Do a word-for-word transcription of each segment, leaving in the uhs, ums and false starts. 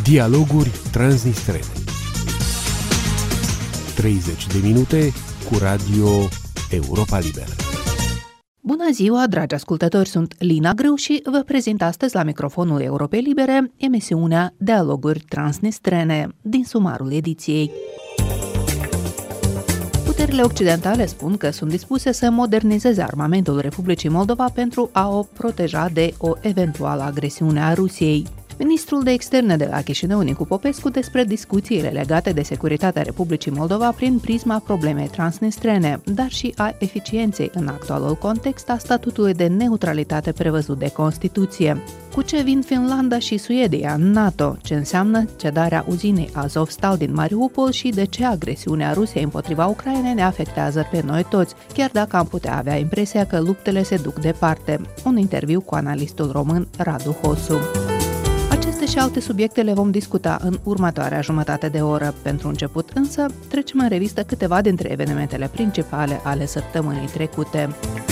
Dialoguri transnistrene. treizeci de minute cu Radio Europa Liberă. Bună ziua, dragi ascultători, sunt Lina Grâu și vă prezint astăzi la microfonul Europei Libere emisiunea Dialoguri transnistrene din sumarul ediției. Puterile occidentale spun că sunt dispuse să modernizeze armamentul Republicii Moldova pentru a o proteja de o eventuală agresiune a Rusiei. Ministrul de Externe de la Chișinău, Nicu Popescu, despre discuțiile legate de securitatea Republicii Moldova prin prisma problemei transnistrene, dar și a eficienței în actualul context a statutului de neutralitate prevăzut de Constituție. Cu ce vin Finlanda și Suedia în NATO? Ce înseamnă cedarea uzinei Azovstal din Mariupol și de ce agresiunea Rusiei împotriva Ucrainei ne afectează pe noi toți, chiar dacă am putea avea impresia că luptele se duc departe. Un interviu cu analistul român Radu Hosu. Aceste și alte subiecte le vom discuta în următoarea jumătate de oră. Pentru început însă, trecem în revistă câteva dintre evenimentele principale ale săptămânii trecute.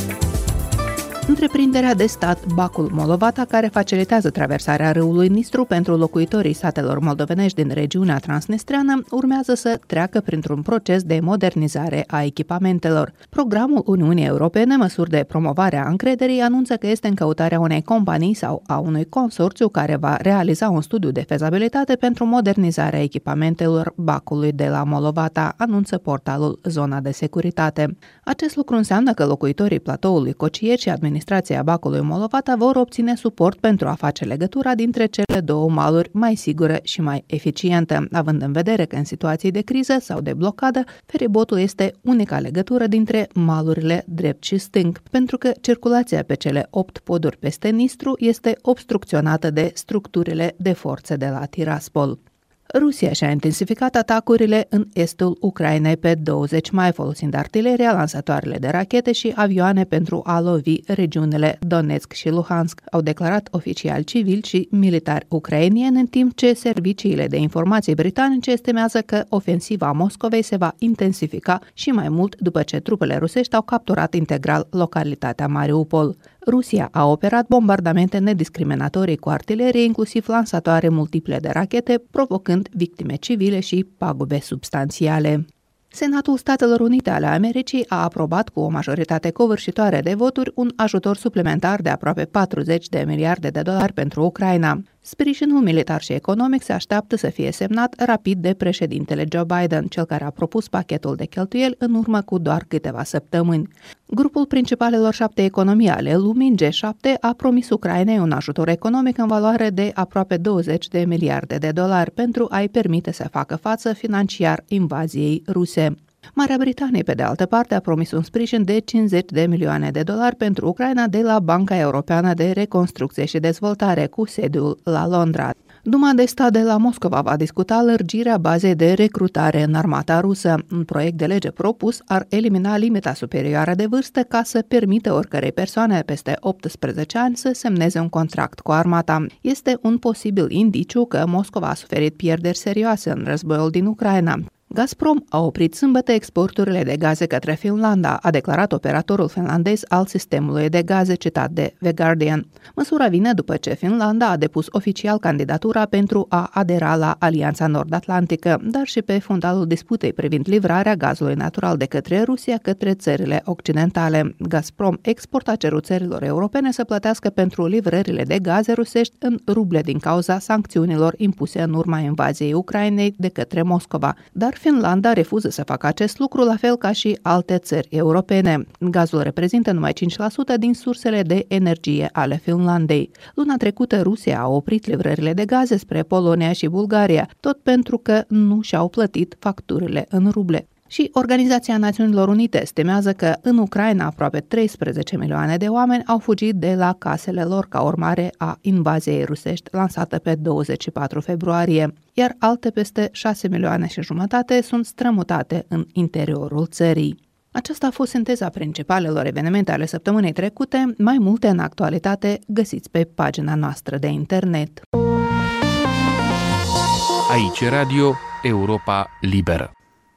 Întreprinderea de stat Bacul Molovata, care facilitează traversarea râului Nistru pentru locuitorii satelor moldovenești din regiunea transnistreană, urmează să treacă printr-un proces de modernizare a echipamentelor. Programul Uniunii Europene, măsuri de promovare a încrederii, anunță că este în căutarea unei companii sau a unui consorțiu care va realiza un studiu de fezabilitate pentru modernizarea echipamentelor Bacului de la Molovata, anunță portalul Zona de Securitate. Acest lucru înseamnă că locuitorii platoului Cociet și administrația Bacului Molovata vor obține suport pentru a face legătura dintre cele două maluri mai sigură și mai eficientă, având în vedere că în situații de criză sau de blocadă, feribotul este unica legătură dintre malurile drept și stâng, pentru că circulația pe cele opt poduri peste Nistru este obstrucționată de structurile de forțe de la Tiraspol. Rusia și-a intensificat atacurile în estul Ucrainei pe douăzeci mai, folosind artileria, lansatoarele de rachete și avioane pentru a lovi regiunile Donetsk și Luhansk, au declarat oficiali civili și militari ucrainieni, în timp ce serviciile de informații britanice estimează că ofensiva Moscovei se va intensifica și mai mult după ce trupele rusești au capturat integral localitatea Mariupol. Rusia a operat bombardamente nediscriminatorii cu artilerie, inclusiv lansatoare multiple de rachete, provocând victime civile și pagube substanțiale. Senatul Statelor Unite ale Americii a aprobat cu o majoritate covârșitoare de voturi un ajutor suplimentar de aproape patruzeci de miliarde de dolari pentru Ucraina. Sprijinul militar și economic se așteaptă să fie semnat rapid de președintele Joe Biden, cel care a propus pachetul de cheltuieli în urmă cu doar câteva săptămâni. Grupul principalelor șapte economii ale lumii, G șapte, a promis Ucrainei un ajutor economic în valoare de aproape douăzeci de miliarde de dolari pentru a-i permite să facă față financiar invaziei ruse. Marea Britanie, pe de altă parte, a promis un sprijin de cincizeci de milioane de dolari pentru Ucraina de la Banca Europeană de Reconstrucție și Dezvoltare, cu sediul la Londra. Duma de stat de la Moscova va discuta lărgirea bazei de recrutare în armata rusă. Un proiect de lege propus ar elimina limita superioară de vârstă ca să permită oricărei persoane peste optsprezece ani să semneze un contract cu armata. Este un posibil indiciu că Moscova a suferit pierderi serioase în războiul din Ucraina. Gazprom a oprit sâmbătă exporturile de gaze către Finlanda, a declarat operatorul finlandez al sistemului de gaze, citat de The Guardian. Măsura vine după ce Finlanda a depus oficial candidatura pentru a adera la Alianța Nord-Atlantică, dar și pe fundalul disputei privind livrarea gazului natural de către Rusia către țările occidentale. Gazprom Export a cerut țărilor europene să plătească pentru livrările de gaze rusești în ruble din cauza sancțiunilor impuse în urma invaziei Ucrainei de către Moscova, dar Finlanda refuză să facă acest lucru, la fel ca și alte țări europene. Gazul reprezintă numai cinci la sută din sursele de energie ale Finlandei. Luna trecută, Rusia a oprit livrările de gaze spre Polonia și Bulgaria, tot pentru că nu și-au plătit facturile în ruble. Și Organizația Națiunilor Unite estimează că în Ucraina aproape treisprezece milioane de oameni au fugit de la casele lor ca urmare a invaziei rusești lansată pe douăzeci și patru februarie, iar alte peste șase milioane și jumătate sunt strămutate în interiorul țării. Aceasta a fost sinteza principalelor evenimente ale săptămânii trecute. Mai multe în actualitate găsiți pe pagina noastră de internet. Aici Radio Europa Liberă.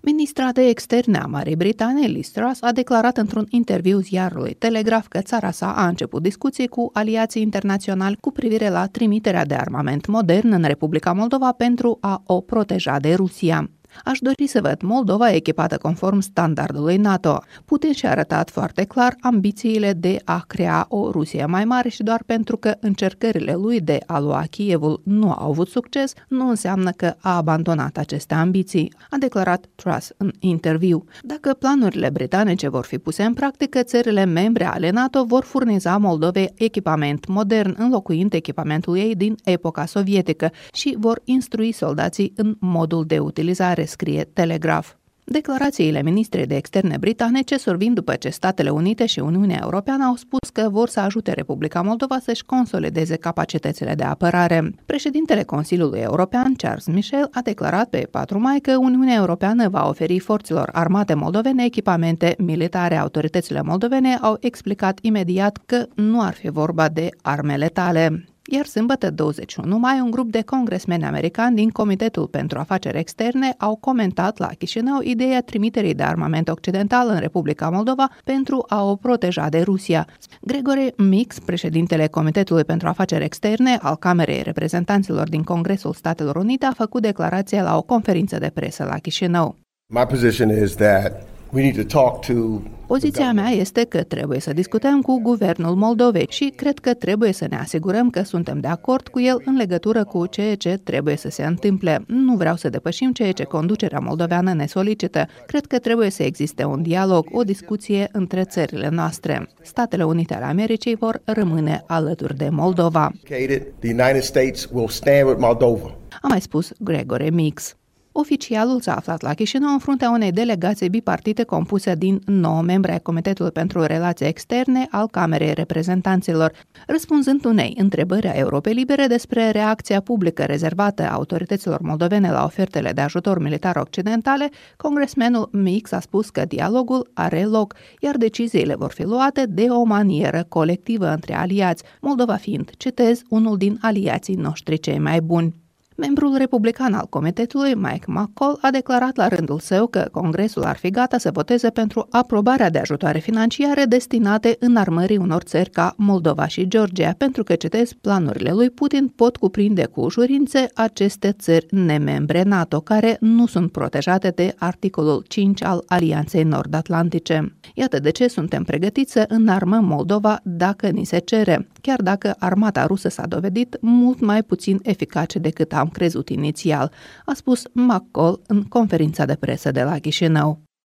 Ministra de externe a Marii Britanii, Liz Truss, a declarat într-un interviu ziarului Telegraph că țara sa a început discuții cu aliații internaționali cu privire la trimiterea de armament modern în Republica Moldova pentru a o proteja de Rusia. Aș dori să văd Moldova echipată conform standardului NATO. Putin și-a arătat foarte clar ambițiile de a crea o Rusie mai mare și doar pentru că încercările lui de a lua Kievul nu au avut succes, nu înseamnă că a abandonat aceste ambiții, a declarat Truss în interviu. Dacă planurile britanice vor fi puse în practică, țările membre ale NATO vor furniza Moldovei echipament modern, înlocuind echipamentul ei din epoca sovietică și vor instrui soldații în modul de utilizare, scrie Telegraph. Declarațiile ministrei de externe britanice survin după ce Statele Unite și Uniunea Europeană au spus că vor să ajute Republica Moldova să-și consolideze capacitățile de apărare. Președintele Consiliului European, Charles Michel, a declarat pe patru mai că Uniunea Europeană va oferi forțelor armate moldovene echipamente militare. Autoritățile moldovene au explicat imediat că nu ar fi vorba de arme letale. Iar sâmbătă douăzeci și unu mai, un grup de congresmeni americani din Comitetul pentru Afaceri Externe au comentat la Chișinău ideea trimiterii de armament occidental în Republica Moldova pentru a o proteja de Rusia. Gregory Meeks, președintele Comitetului pentru Afaceri Externe al Camerei Reprezentanților din Congresul Statelor Unite, a făcut declarația la o conferință de presă la Chișinău. My position is that we need to talk to Poziția mea este că trebuie să discutăm cu guvernul Moldovei și cred că trebuie să ne asigurăm că suntem de acord cu el în legătură cu ceea ce trebuie să se întâmple. Nu vreau să depășim ceea ce conducerea moldoveană ne solicită. Cred că trebuie să existe un dialog, o discuție între țările noastre. Statele Unite ale Americii vor rămâne alături de Moldova. The United States will stand with Moldova. A mai spus Gregory Meeks. Oficialul s-a aflat la Chișinău în fruntea unei delegații bipartite compuse din nouă membri ai Comitetului pentru Relații Externe al Camerei Reprezentanților. Răspunzând unei întrebări a Europei Libere despre reacția publică rezervată autorităților moldovene la ofertele de ajutor militar occidentale, congresmenul Mix a spus că dialogul are loc, iar deciziile vor fi luate de o manieră colectivă între aliați, Moldova fiind, citez, unul din aliații noștri cei mai buni. Membrul republican al comitetului, Mike McCall, a declarat la rândul său că Congresul ar fi gata să voteze pentru aprobarea de ajutoare financiare destinate înarmării unor țări ca Moldova și Georgia, pentru că, citez, planurile lui Putin pot cuprinde cu ușurință aceste țări nemembre NATO, care nu sunt protejate de articolul cinci al Alianței Nord-Atlantice. Iată de ce suntem pregătiți să înarmăm Moldova dacă ni se cere, chiar dacă armata rusă s-a dovedit mult mai puțin eficace decât am crezut inițial, a spus McCall în conferința de presă de la Chișinău.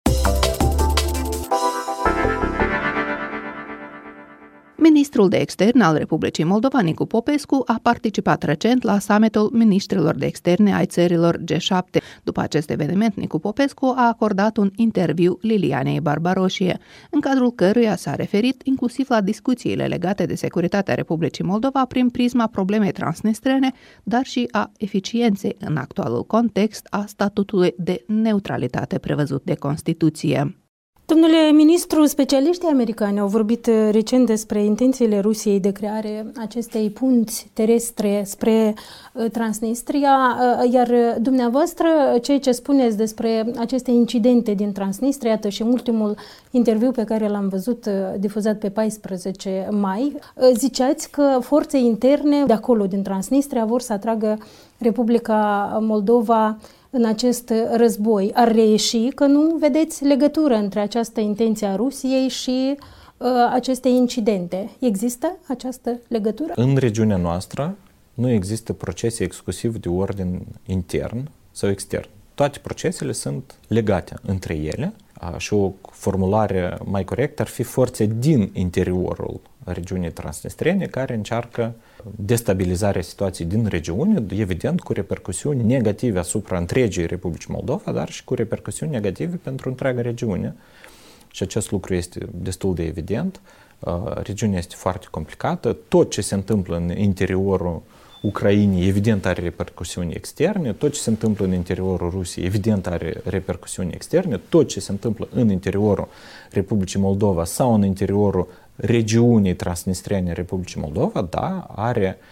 Ministrul de externe al Republicii Moldova, Nicu Popescu, a participat recent la summitul ministrilor de externe ai țărilor G șapte. După acest eveniment, Nicu Popescu a acordat un interviu Lilianei Barbaroșie, în cadrul căruia s-a referit inclusiv la discuțiile legate de securitatea Republicii Moldova prin prisma problemei transnistrene, dar și a eficienței în actualul context a statutului de neutralitate prevăzut de Constituție. Domnule ministru, specialiștii americani au vorbit recent despre intențiile Rusiei de creare acestei punți terestre spre Transnistria, iar dumneavoastră, ceea ce spuneți despre aceste incidente din Transnistria, iată și ultimul interviu pe care l-am văzut difuzat pe paisprezece mai, ziceați că forțe interne de acolo, din Transnistria, vor să atragă Republica Moldova în acest război. Ar reieși că nu vedeți legătură între această intenție a Rusiei și uh, aceste incidente. Există această legătură? În regiunea noastră nu există procese exclusiv de ordin intern sau extern. Toate procesele sunt legate între ele și o formulare mai corectă ar fi forțe din interiorul regiunii transnistrene care încearcă destabilizarea situației din regiune, evident cu repercusiuni negative asupra întregii Republicii Moldova, dar și cu repercusiuni negative pentru întreaga regiune. Și acest lucru este destul de evident. Regiunea este foarte complicată. Tot ce se întâmplă în interiorul Ucrainei, evident, are repercusiuni externe. Tot ce se întâmplă în interiorul Rusiei, evident, are repercusiuni externe. Tot ce se întâmplă în interiorul Republicii Moldova sau în interiorul regiunii transnistriene Republicii Moldova, da, are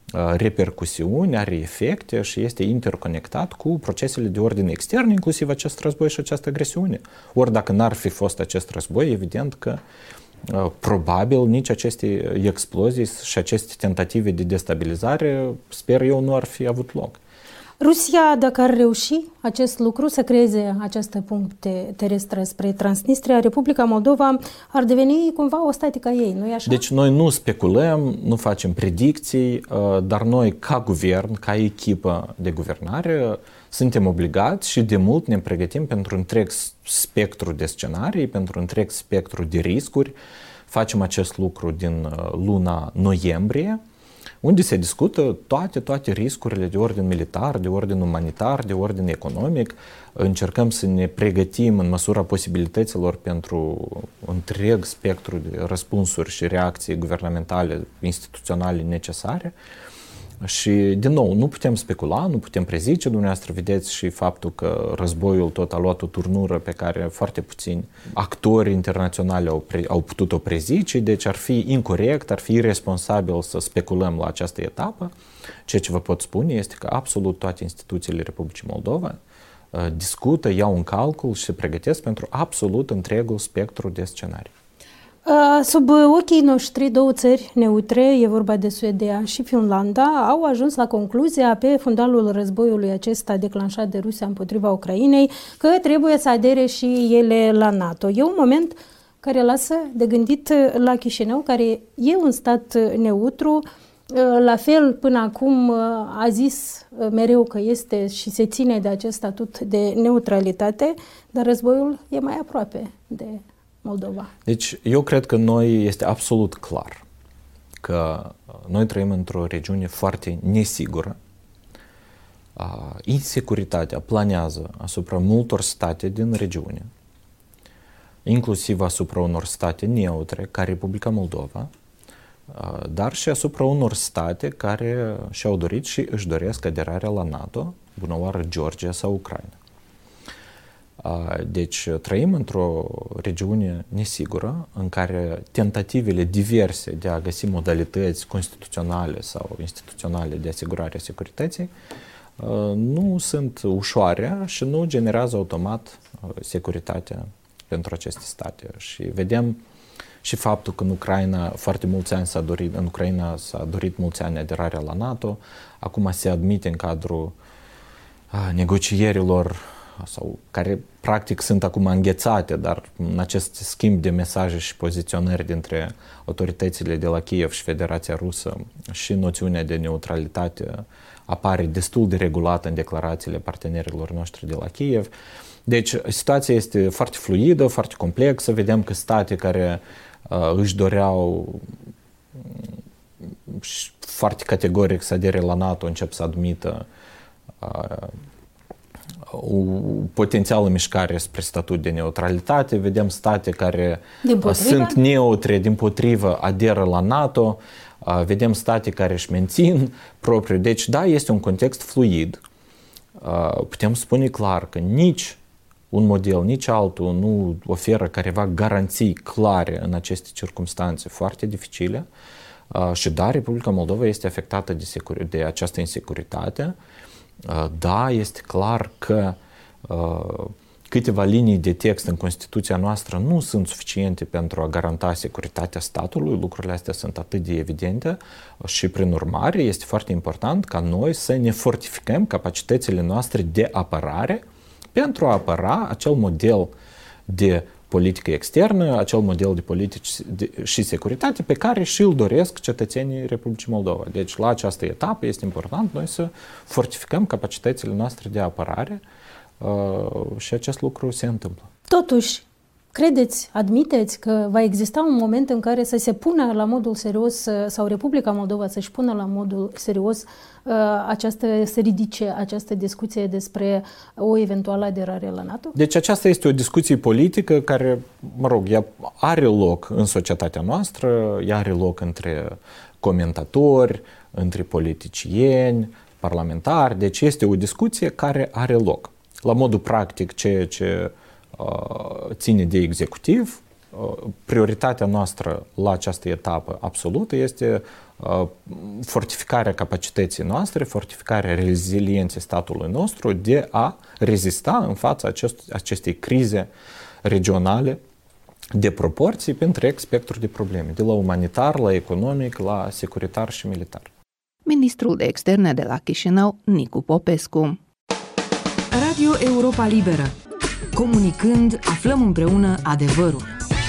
repercusiuni, are efecte și este interconectat cu procesele de ordine extern, inclusiv acest război și această agresiune. Ori dacă n-ar fi fost acest război, evident că probabil nici aceste explozii și aceste tentative de destabilizare, sper eu, nu ar fi avut loc. Rusia, dacă ar reuși acest lucru, să creeze aceste puncte terestre spre Transnistria, Republica Moldova ar deveni cumva o statică a ei, nu-i așa? Deci noi nu speculăm, nu facem predicții, dar noi ca guvern, ca echipă de guvernare, suntem obligați și de mult ne pregătim pentru întreg spectru de scenarii, pentru întreg spectru de riscuri. Facem acest lucru din luna noiembrie, unde se discută toate, toate riscurile de ordin militar, de ordin umanitar, de ordin economic. Încercăm să ne pregătim în măsura posibilităților pentru întreg spectru de răspunsuri și reacții guvernamentale, instituționale necesare. Și, din nou, nu putem specula, nu putem prezice. Dumneavoastră vedeți și faptul că războiul tot a luat o turnură pe care foarte puțini actori internaționali au, pre, au putut-o prezice, deci ar fi incorect, ar fi irresponsabil să speculăm la această etapă. Ceea ce vă pot spune este că absolut toate instituțiile Republicii Moldova uh, discută, iau în calcul și se pregătesc pentru absolut întregul spectru de scenarii. Sub ochii noștri, două țări neutre, e vorba de Suedia și Finlanda, au ajuns la concluzia pe fundalul războiului acesta declanșat de Rusia împotriva Ucrainei că trebuie să adere și ele la NATO. E un moment care lasă de gândit la Chișinău, care e un stat neutru, la fel până acum a zis mereu că este și se ține de acest statut de neutralitate, dar războiul e mai aproape de Moldova. Deci eu cred că noi este absolut clar că noi trăim într-o regiune foarte nesigură. Insecuritatea planează asupra multor state din regiune, inclusiv asupra unor state neutre, ca Republica Moldova, dar și asupra unor state care și-au dorit și își doresc aderarea la NATO, bună oară Georgia sau Ucraina. Deci trăim într-o regiune nesigură în care tentativele diverse de a găsi modalități constituționale sau instituționale de asigurare a securității nu sunt ușoare și nu generează automat securitatea pentru aceste state. Și vedem și faptul că în Ucraina foarte mulți ani s-a dorit, în Ucraina s-a dorit mulți ani aderarea la NATO, acum se admite în cadrul negocierilor sau care practic sunt acum înghețate, dar în acest schimb de mesaje și poziționări dintre autoritățile de la Kiev și Federația Rusă și noțiunea de neutralitate apare destul de regulată în declarațiile partenerilor noștri de la Kiev. Deci situația este foarte fluidă, foarte complexă. Vedem că state care uh, își doreau foarte categoric să adere la NATO încep să admită uh, o potențială mișcare spre statut de neutralitate. Vedem state care sunt neutre, dimpotrivă, aderă la NATO. Vedem state care își mențin propriu. Deci, da, este un context fluid. Putem spune clar că nici un model, nici altul nu oferă careva garanții clare în aceste circumstanțe foarte dificile. Și da, Republica Moldova este afectată de, secur- de această insecuritate. Da, este clar că uh, câteva linii de text în Constituția noastră nu sunt suficiente pentru a garanta securitatea statului. Lucrurile astea sunt atât de evidente și, prin urmare, este foarte important ca noi să ne fortificăm capacitățile noastre de apărare pentru a apăra acel model de politică externă, acel model de politici și securitate pe care și îl doresc cetățenii Republicii Moldova. Deci, la această etapă este important noi să fortificăm capacitățile noastre de apărare uh, și acest lucru se întâmplă. Totuși, credeți, admiteți că va exista un moment în care să se pună la modul serios sau Republica Moldova să-și pună la modul serios această, să ridice această discuție despre o eventuală aderare la NATO? Deci aceasta este o discuție politică care, mă rog, ea are loc în societatea noastră, ea are loc între comentatori, între politicieni, parlamentari, deci este o discuție care are loc. La modul practic, ceea ce ține de executiv, prioritatea noastră la această etapă absolută este fortificarea capacității noastre, fortificarea rezilienței statului nostru de a rezista în fața acest, acestei crize regionale de proporții pe întreg spectru de probleme, de la umanitar, la economic, la securitar și militar. Ministrul de Externe de la Chișinău, Nicu Popescu. Radio Europa Liberă. Comunicând, aflăm împreună adevărul.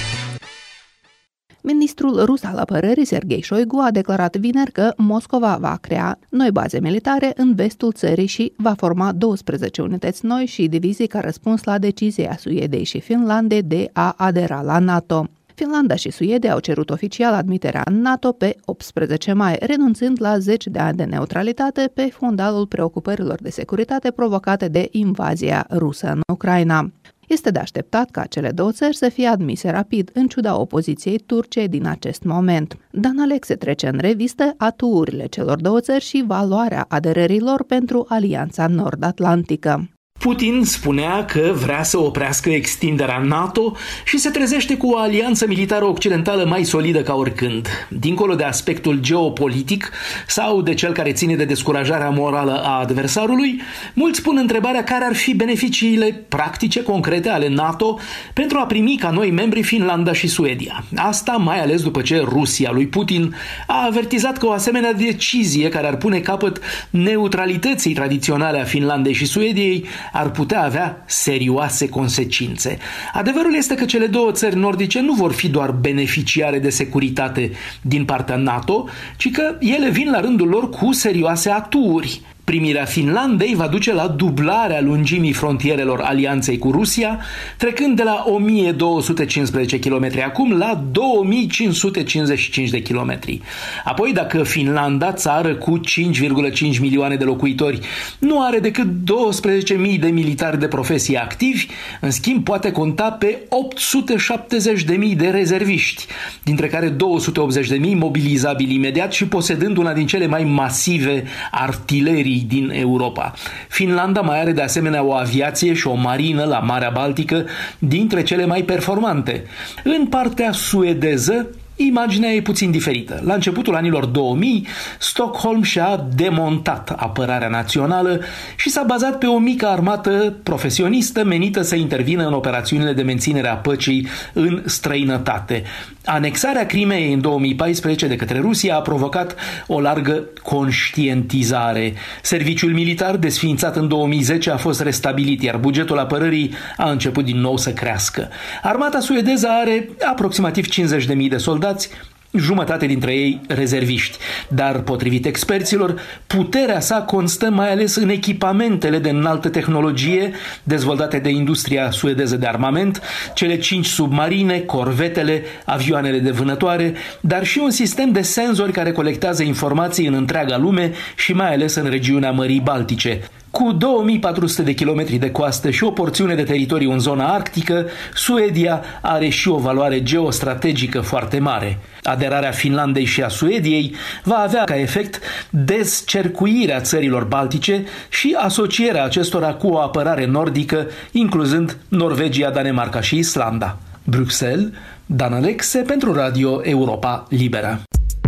Ministrul rus al apărării, Sergei Șoigu, a declarat vineri că Moscova va crea noi baze militare în vestul țării și va forma douăsprezece unități noi și divizii ca răspuns la decizia Suediei și Finlandei de a adera la NATO. Finlanda și Suedia au cerut oficial admiterea în NATO pe optsprezece mai, renunțând la zeci de ani de neutralitate pe fundalul preocupărilor de securitate provocate de invazia rusă în Ucraina. Este de așteptat ca cele două țări să fie admise rapid, în ciuda opoziției turce din acest moment. Dan Alexe trece în revistă atuurile celor două țări și valoarea aderărilor pentru Alianța Nord-Atlantică. Putin spunea că vrea să oprească extinderea NATO și se trezește cu o alianță militară occidentală mai solidă ca oricând. Dincolo de aspectul geopolitic sau de cel care ține de descurajarea morală a adversarului, mulți pun întrebarea care ar fi beneficiile practice, concrete ale NATO pentru a primi ca noi membri Finlanda și Suedia. Asta mai ales după ce Rusia lui Putin a avertizat că o asemenea decizie care ar pune capăt neutralității tradiționale a Finlandei și Suediei ar putea avea serioase consecințe. Adevărul este că cele două țări nordice nu vor fi doar beneficiare de securitate din partea NATO, ci că ele vin la rândul lor cu serioase aturi. Primirea Finlandei va duce la dublarea lungimii frontierelor alianței cu Rusia, trecând de la o mie două sute cincisprezece kilometri acum la două mii cinci sute cincizeci și cinci de kilometri. Apoi, dacă Finlanda, țară cu cinci virgulă cinci milioane de locuitori, nu are decât douăsprezece mii de militari de profesie activi, în schimb poate conta pe opt sute șaptezeci de mii de rezerviști, dintre care două sute optzeci de mii mobilizabili imediat și posedând una din cele mai masive artilerii din Europa. Finlanda mai are de asemenea o aviație și o marină la Marea Baltică dintre cele mai performante. În partea suedeză, imaginea e puțin diferită. La începutul anilor două mii, Stockholm și-a demontat apărarea națională și s-a bazat pe o mică armată profesionistă menită să intervină în operațiunile de menținere a păcii în străinătate. Anexarea Crimeei în două mii paisprezece de către Rusia a provocat o largă conștientizare. Serviciul militar desființat în două mii zece a fost restabilit, iar bugetul apărării a început din nou să crească. Armata suedeză are aproximativ cincizeci de mii de soldați, jumătate dintre ei rezerviști. Dar, potrivit experților, puterea sa constă mai ales în echipamentele de înaltă tehnologie dezvoltate de industria suedeză de armament, cele cinci submarine, corvetele, avioanele de vânătoare, dar și un sistem de senzori care colectează informații în întreaga lume și mai ales în regiunea Mării Baltice. Cu două mii patru sute de kilometri de coastă și o porțiune de teritoriu în zona arctică, Suedia are și o valoare geostrategică foarte mare. Aderarea Finlandei și a Suediei va avea ca efect descercuirea țărilor baltice și asocierea acestora cu o apărare nordică, incluzând Norvegia, Danemarca și Islanda. Bruxelles, Dan Alexe pentru Radio Europa Liberă.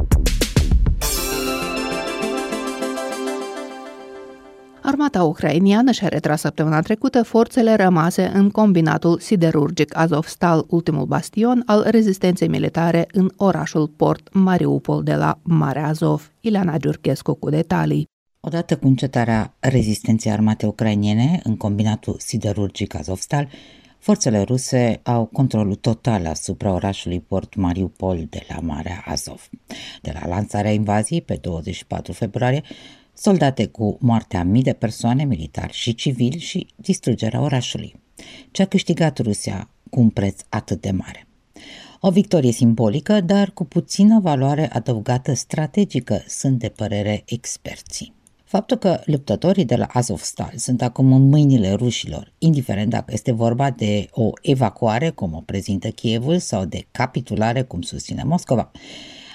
Armata ucrainiană și-a retras săptămâna trecută forțele rămase în combinatul siderurgic Azovstal, ultimul bastion al rezistenței militare în orașul port Mariupol de la Marea Azov. Ileana Giurchescu cu detalii. Odată cu încetarea rezistenței armate ucrainene în combinatul siderurgic Azovstal, forțele ruse au controlul total asupra orașului port Mariupol de la Marea Azov. De la lansarea invaziei pe douăzeci și patru februarie, soldate cu moartea mii de persoane, militari și civili și distrugerea orașului. Ce a câștigat Rusia cu un preț atât de mare? O victorie simbolică, dar cu puțină valoare adăugată strategică, sunt de părere experții. Faptul că luptătorii de la Azovstal sunt acum în mâinile rușilor, indiferent dacă este vorba de o evacuare, cum o prezintă Kievul, sau de capitulare, cum susține Moscova,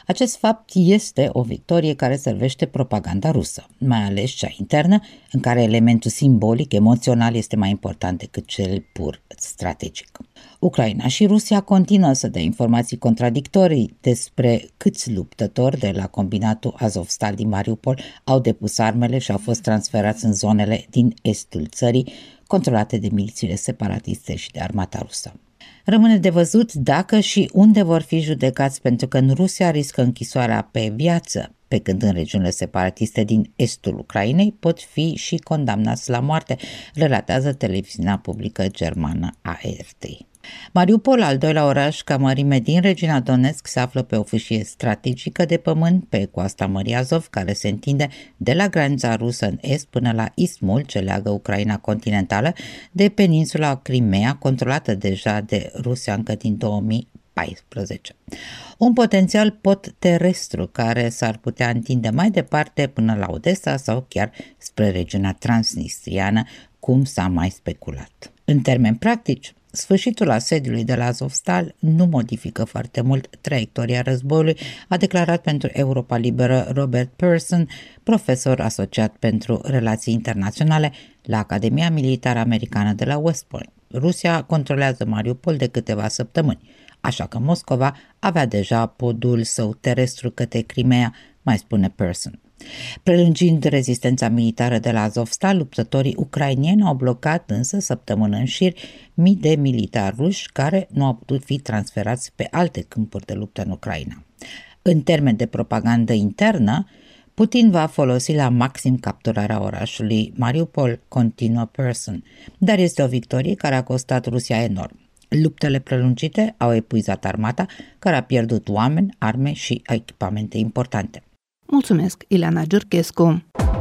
Acest fapt este o victorie care servește propaganda rusă, mai ales cea internă, în care elementul simbolic, emoțional este mai important decât cel pur strategic. Ucraina și Rusia continuă să dea informații contradictorii despre câți luptători de la combinatul Azovstal din Mariupol au depus armele și au fost transferați în zonele din estul țării, controlate de milițiile separatiste și de armata rusă. Rămâne de văzut dacă și unde vor fi judecați, pentru că în Rusia riscă închisoarea pe viață, pe când în regiunile separatiste din estul Ucrainei pot fi și condamnați la moarte, relatează televiziunea publică germană A R T. Mariupol, al doilea oraș ca mărime din regiunea Donetsk, se află pe o fâșie strategică de pământ pe coasta Mării Azov, care se întinde de la granița rusă în est până la ismul ce leagă Ucraina continentală de peninsula Crimea, controlată deja de Rusia încă din două mii paisprezece. Un potențial pod terestru care s-ar putea întinde mai departe până la Odessa sau chiar spre regiunea transnistriană, cum s-a mai speculat. În termeni practici, sfârșitul asediului de la Azovstal nu modifică foarte mult traiectoria războiului, a declarat pentru Europa Liberă Robert Pearson, profesor asociat pentru relații internaționale la Academia Militară Americană de la West Point. Rusia controlează Mariupol de câteva săptămâni, așa că Moscova avea deja podul său terestru către Crimea, mai spune Pearson. Prelungind rezistența militară de la Azovstal, luptătorii ucrainieni au blocat însă săptămână în șir mii de militari ruși care nu au putut fi transferați pe alte câmpuri de luptă în Ucraina. În termen de propagandă internă, Putin va folosi la maxim capturarea orașului Mariupol, continuă Pearson, dar este o victorie care a costat Rusia enorm. Luptele prelungite au epuizat armata, care a pierdut oameni, arme și echipamente importante. Mulțumesc, Ileana Giurchescu.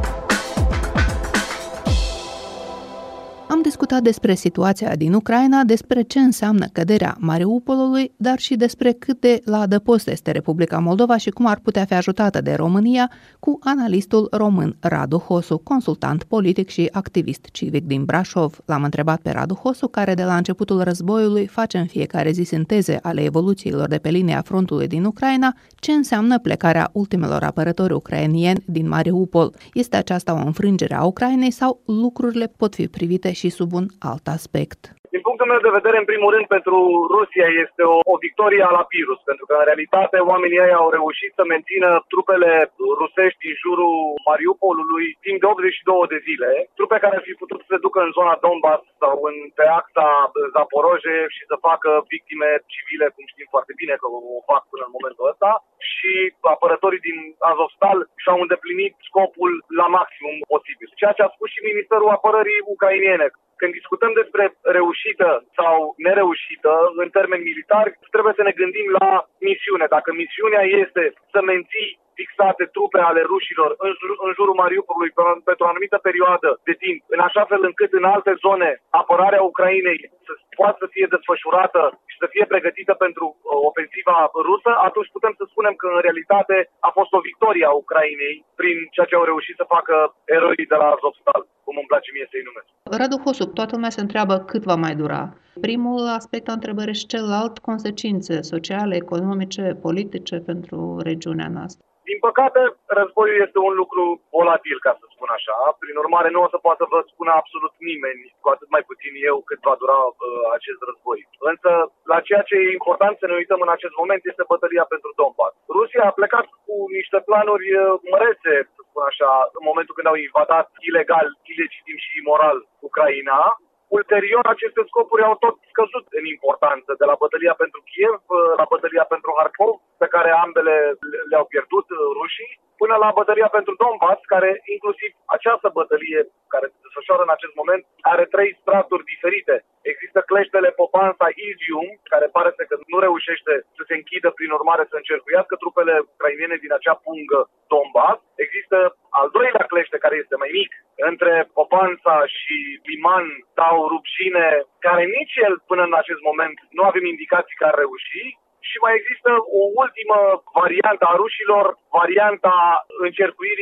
Am discutat despre situația din Ucraina, despre ce înseamnă căderea Mariupolului, dar și despre cât de la adăpost este Republica Moldova și cum ar putea fi ajutată de România, cu analistul român Radu Hosu, consultant politic și activist civic din Brașov. L-am întrebat pe Radu Hosu, care de la începutul războiului face în fiecare zi sinteze ale evoluțiilor de pe linia frontului din Ucraina, ce înseamnă plecarea ultimelor apărători ucrainieni din Mariupol. Este aceasta o înfrângere a Ucrainei sau lucrurile pot fi privite și sub un alt aspect? Din punctul meu de vedere, în primul rând, pentru Rusia este o, o victorie a la Pirus, pentru că, în realitate, oamenii ei au reușit să mențină trupele rusești în jurul Mariupolului timp de optzeci și două de zile, trupe care ar fi putut să se ducă în zona Donbass sau în pe axa Zaporoje și să facă victime civile, cum știm foarte bine că o fac până în momentul ăsta, și apărătorii din Azovstal și-au îndeplinit scopul la maximum posibil. Ceea ce a spus și Ministerul Apărării ucrainene. Când discutăm despre reușită sau nereușită în termeni militari, trebuie să ne gândim la misiune. Dacă misiunea este să menții fixate trupe ale rușilor în, jur, în jurul Mariupolului pentru o anumită perioadă de timp, în așa fel încât în alte zone apărarea Ucrainei să poată să fie desfășurată și să fie pregătită pentru uh, ofensiva rusă, atunci putem să spunem că în realitate a fost o victorie a Ucrainei prin ceea ce au reușit să facă eroii de la Azovstal, cum îmi place mie să-i numesc. Radu Hosu, toată lumea se întreabă cât va mai dura. Primul aspect al întrebării și celălalt, consecințe sociale, economice, politice pentru regiunea noastră. Din păcate, războiul este un lucru volatil, ca să spun așa. Prin urmare, nu o să poată vă spune absolut nimeni, cu atât mai puțin eu, cât va dura uh, acest război. Însă, la ceea ce e important să ne uităm în acest moment este bătălia pentru Donbass. Rusia a plecat cu niște planuri uh, mărețe, să spun așa, în momentul când au invadat ilegal, ilegitim și imoral Ucraina. Ulterior, aceste scopuri au tot scăzut în importanță, de la bătălia pentru Kiev, la bătălia pentru Harkov, pe care ambele le-au pierdut rușii, până la bătălia pentru Donbass, care inclusiv această bătălie care se desfășoară în acest moment are trei straturi diferite. Există cleștele Popansa-Izium, care pare că nu reușește să se închidă, prin urmare să încercuiască trupele ucrainene din acea pungă Donbass. Există al doilea clește, care este mai mic, între Popansa și Liman sau Rubșine, care nici el până în acest moment nu avem indicații că ar reuși. Și mai există o ultimă variantă a rușilor, varianta încercuirii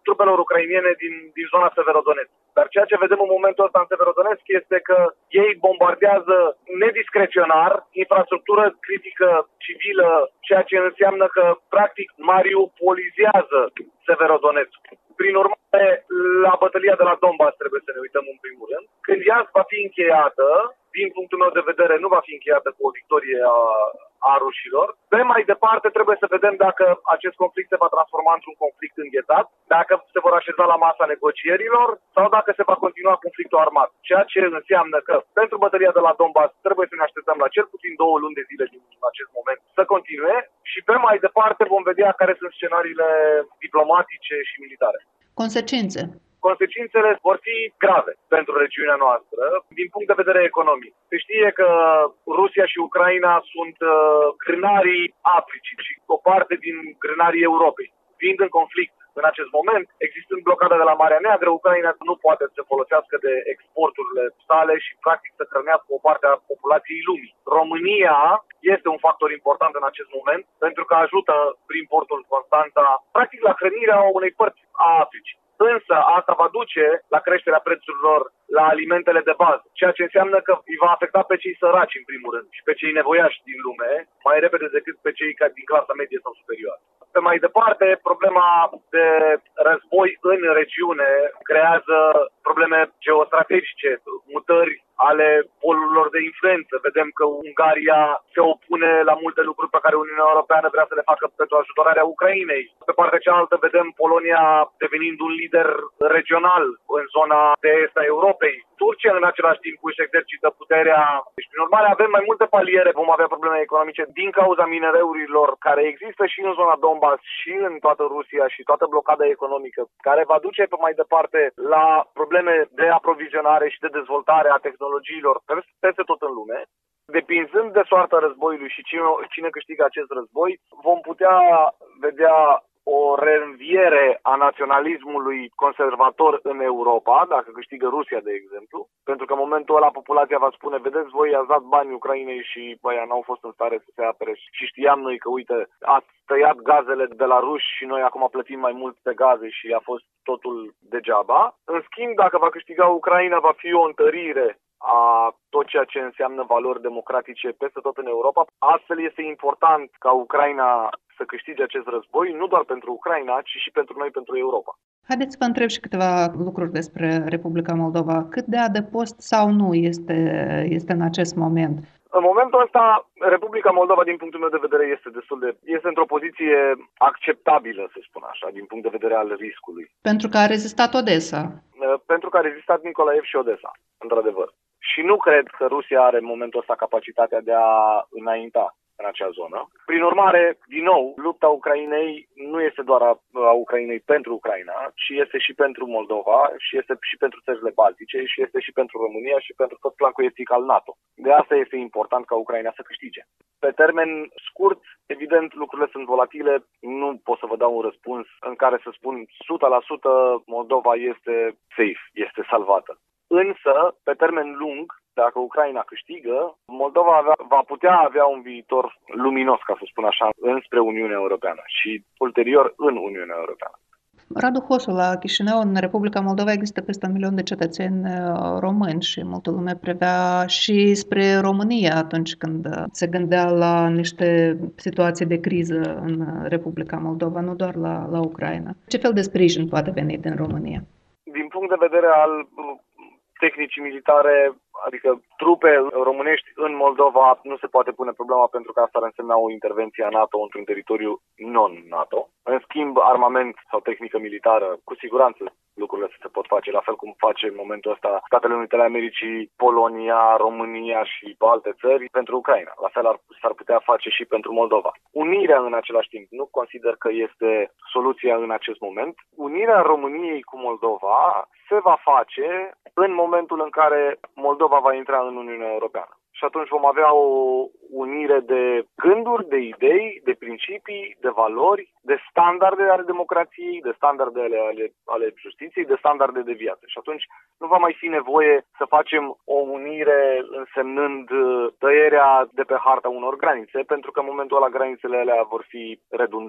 trupelor ucrainene din, din zona Severodonetsk. Dar ceea ce vedem în momentul ăsta în Severodonetsk este că ei bombardează nediscreționar infrastructură critică civilă, ceea ce înseamnă că practic mariupolizează Severodonetsk. Prin urmare, la bătălia de la Donbass trebuie să ne uităm în primul rând. Când ea va fi încheiată, din punctul meu de vedere, nu va fi încheiată cu o victorie a, a rușilor. Pe mai departe, trebuie să vedem dacă acest conflict se va transforma într-un conflict înghețat, dacă se vor așeza la masa negocierilor sau dacă se va continua conflictul armat. Ceea ce înseamnă că pentru bătălia de la Donbass trebuie să ne așteptăm la cel puțin două luni de zile din acest moment să continue și pe mai departe vom vedea care sunt scenariile diplomatice și militare. Consecințe. Consecințele vor fi grave pentru regiunea noastră din punct de vedere economic. Se știe că Rusia și Ucraina sunt uh, grânarii Africii și o parte din grânarii Europei. Fiind în conflict în acest moment, existând blocada de la Marea Neagră, Ucraina nu poate să folosească de exporturile sale și practic să hrănească o parte a populației lumii. România este un factor important în acest moment pentru că ajută prin portul Constanța practic la hrănirea unei părți a Africii. Însă asta va duce la creșterea prețurilor la alimentele de bază, ceea ce înseamnă că îi va afecta pe cei săraci în primul rând și pe cei nevoiași din lume mai repede decât pe cei din clasa medie sau superioară. Pe mai departe, problema de război în regiune creează probleme geostrategice, mutări ale polurilor de influență. Vedem că Ungaria se opune la multe lucruri pe care Uniunea Europeană vrea să le facă pentru ajutorarea Ucrainei. Pe partea cealaltă vedem Polonia devenind un lider regional în zona de est a Europei. Turcia în același timp își exercită puterea. Deci, prin urmare, avem mai multe paliere, vom avea probleme economice din cauza minereurilor care există și în zona Donbass și în toată Rusia și toată blocada economică, care va duce pe mai departe la probleme de aprovizionare și de dezvoltare a tehnologiilor peste tot în lume. Depinzând de soarta războiului și cine, cine câștigă acest război, vom putea vedea o reînviere a naționalismului conservator în Europa, dacă câștigă Rusia, de exemplu, pentru că în momentul ăla populația va spune, vedeți, voi ați dat bani Ucrainei și băia n-au fost în stare să se apere și știam noi că, uite, ați tăiat gazele de la ruși și noi acum plătim mai mult pe gaze și a fost totul degeaba. În schimb, dacă va câștiga Ucraina, va fi o întărire a tot ceea ce înseamnă valori democratice peste tot în Europa. Astfel este important ca Ucraina să câștige acest război, nu doar pentru Ucraina, ci și pentru noi, pentru Europa. Haideți să vă întreb și câteva lucruri despre Republica Moldova. Cât de adăpost sau nu este, este în acest moment? În momentul ăsta, Republica Moldova, din punctul meu de vedere, este destul de, este într-o poziție acceptabilă, să spun așa, din punct de vedere al riscului. Pentru că a rezistat Odessa. Pentru că a rezistat Nicolaev și Odessa, într-adevăr. Și nu cred că Rusia are în momentul ăsta capacitatea de a înainta în acea zonă. Prin urmare, din nou, lupta Ucrainei nu este doar a, a Ucrainei pentru Ucraina, ci este și pentru Moldova, și este și pentru țările Baltice, și este și pentru România și pentru tot flancul estic al NATO. De asta este important ca Ucraina să câștige. Pe termen scurt, evident, lucrurile sunt volatile, nu pot să vă dau un răspuns în care să spun o sută la sută Moldova este safe, este salvată. Însă, pe termen lung, dacă Ucraina câștigă, Moldova avea, va putea avea un viitor luminos, ca să spun așa, înspre Uniunea Europeană și ulterior în Uniunea Europeană. Radu Hosu, la Chișinău, în Republica Moldova, există peste un milion de cetățeni români și multă lume privea și spre România atunci când se gândea la niște situații de criză în Republica Moldova, nu doar la, la Ucraina. Ce fel de sprijin poate veni din România? Din punct de vedere al tehnicii militare, adică trupe românești în Moldova, nu se poate pune problema pentru că asta ar însemna o intervenție a NATO într-un teritoriu non-NATO. În schimb, armament sau tehnică militară, cu siguranță lucrurile se pot face, la fel cum face în momentul ăsta Statele Unite ale Americii, Polonia, România și alte țări pentru Ucraina. La fel ar, s-ar putea face și pentru Moldova. Unirea în același timp nu consider că este soluția în acest moment. Unirea României cu Moldova se va face în momentul în care Moldova va intra în Uniunea Europeană. Și atunci vom avea o unire de gânduri, de idei, de principii, de valori, de standarde ale democrației, de standarde ale, ale, ale justiției, de standarde de viață. Și atunci nu va mai fi nevoie să facem o unire însemnând tăierea de pe harta unor granițe, pentru că în momentul ăla granițele alea vor fi redundante.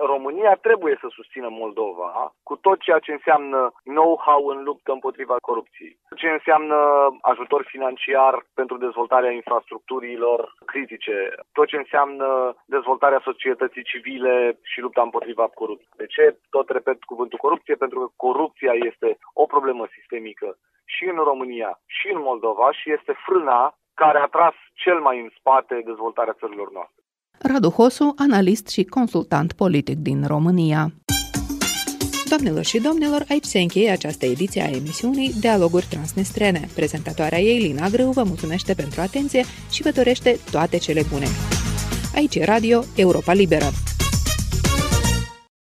România trebuie să susțină Moldova cu tot ceea ce înseamnă know-how în luptă împotriva corupției, ce înseamnă ajutor financiar pentru dezvoltarea infrastructurilor critice, tot ce înseamnă dezvoltarea societății civile și lupta împotriva corupției. De ce tot repet cuvântul corupție? Pentru că corupția este o problemă sistemică și în România și în Moldova și este frâna care a tras cel mai în spate dezvoltarea țărilor noastre. Radu Hosu, analist și consultant politic din România. Doamnelor și domnilor, aici se încheie această ediție a emisiunii Dialoguri Transnistrene. Prezentatoarea ei, Lina Grâu, vă mulțumește pentru atenție și vă dorește toate cele bune. Aici e Radio Europa Liberă.